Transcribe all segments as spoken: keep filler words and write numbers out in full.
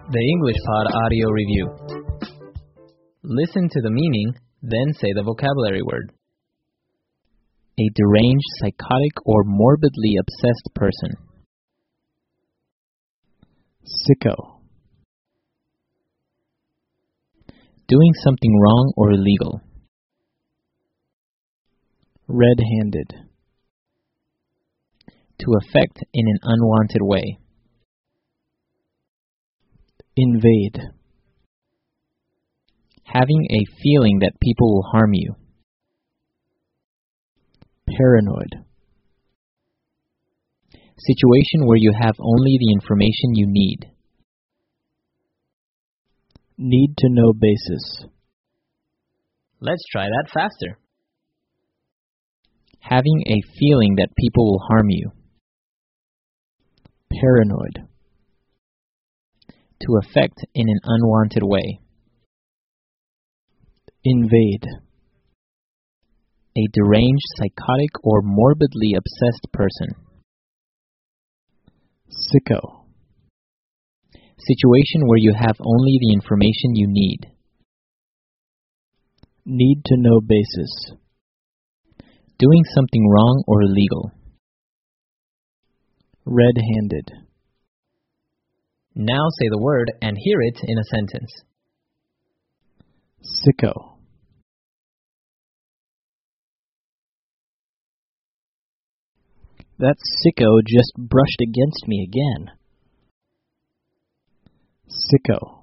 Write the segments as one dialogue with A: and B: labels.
A: The English Pod Audio Review. Listen to the meaning, then say the vocabulary word. A deranged, psychotic, or morbidly obsessed person.
B: Sicko.
A: Doing something wrong or illegal.
B: Red-handed.
A: To affect in an unwanted way.
B: Invade.
A: Having a feeling that people will harm you.
B: Paranoid.
A: Situation where you have only the information you need.
B: Need to know basis.
A: Let's try that faster. Having a feeling that people will harm you.
B: Paranoid.
A: To affect in an unwanted way.
B: Invade.
A: A deranged, psychotic, or morbidly obsessed person.
B: Sicko.
A: Situation where you have only the information you need.
B: Need to know basis.
A: Doing something wrong or illegal.
B: Red-handed.
A: Now say the word and hear it in a sentence.
B: Sicko. That sicko just brushed against me again. Sicko.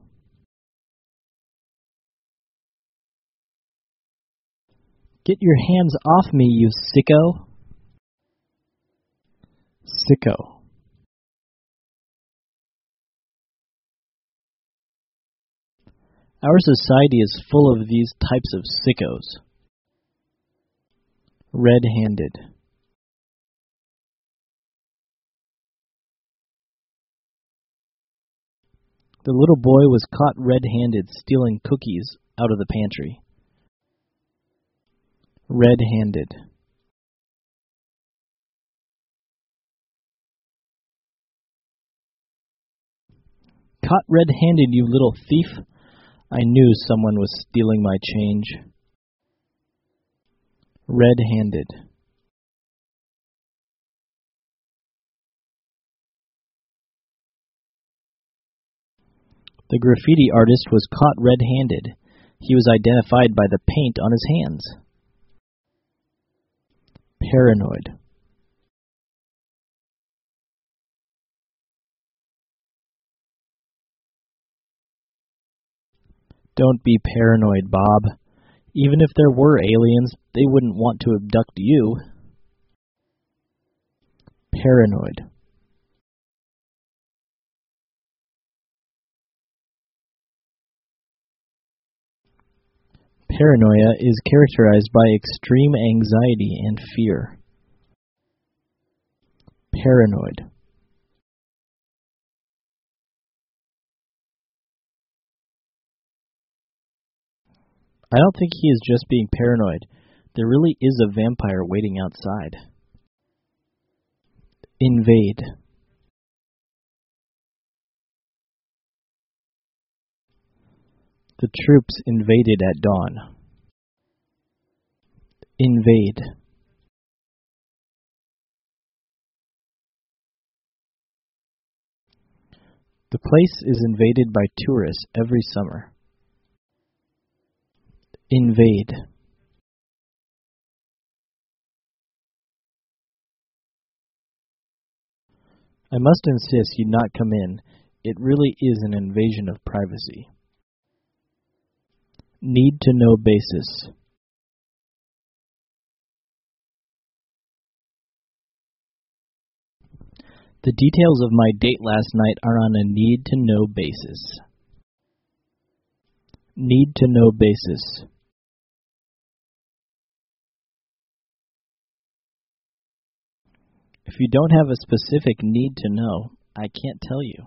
B: Get your hands off me, you sicko. Sicko. Our society is full of these types of sickos. Red-handed. The little boy was caught red-handed stealing cookies out of the pantry. Red-handed. Caught red-handed, you little thief. I knew someone was stealing my change. Red-handed. The graffiti artist was caught red-handed. He was identified by the paint on his hands. Paranoid. Don't be paranoid, Bob. Even if there were aliens, they wouldn't want to abduct you. Paranoid. Paranoia is characterized by extreme anxiety and fear. Paranoid. I don't think he is just being paranoid. There really is a vampire waiting outside. Invade. The troops invaded at dawn. Invade. The place is invaded by tourists every summer. Invade. I must insist you not come in. It really is an invasion of privacy. Need to know basis. The details of my date last night are on a need to know basis. Need to know basis. If you don't have a specific need to know, I can't tell you.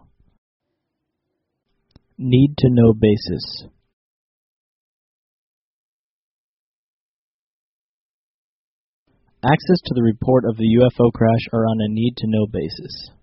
B: Need to know basis. Access to the report of the U F O crash are on a need to know basis.